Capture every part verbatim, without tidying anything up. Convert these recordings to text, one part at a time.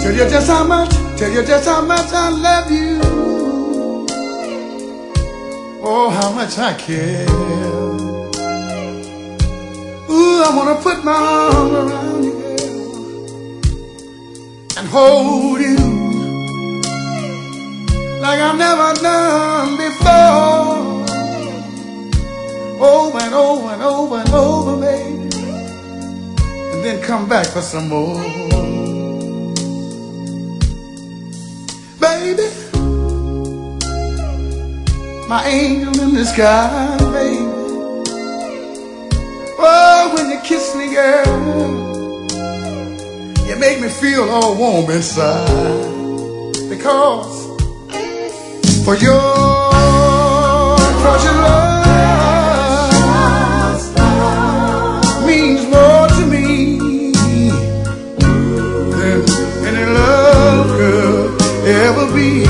Tell you just how much, tell you just how much I love you. Oh, how much I care. Ooh, I wanna put my arm around you, girl, and hold you like I've never done before. Over and over and over and over, baby, and then come back for some more. Baby, my angel in the sky, baby. Oh, when you kiss me, girl, you make me feel all warm inside. Because for your precious love means more to me than any love could ever be.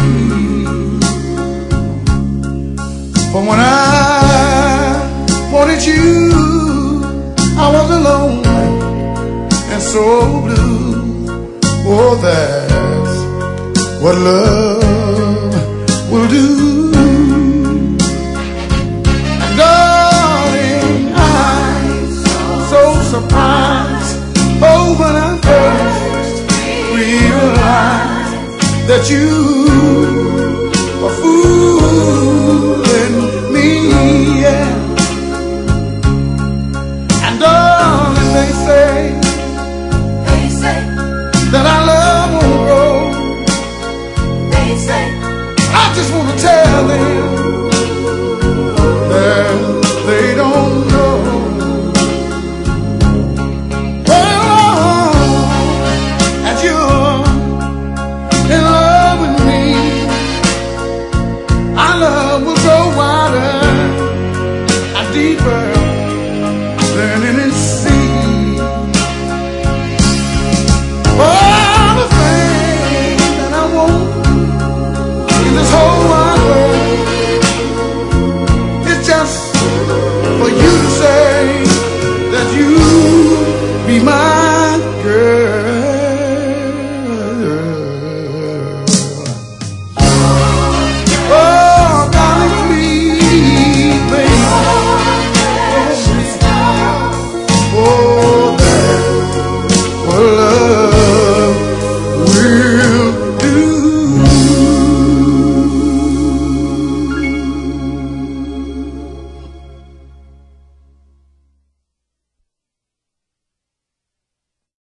For when I wanted you, I was alone and so blue. Oh, that's what love will do. And darling, I'm so surprised. Oh, when I first realized that you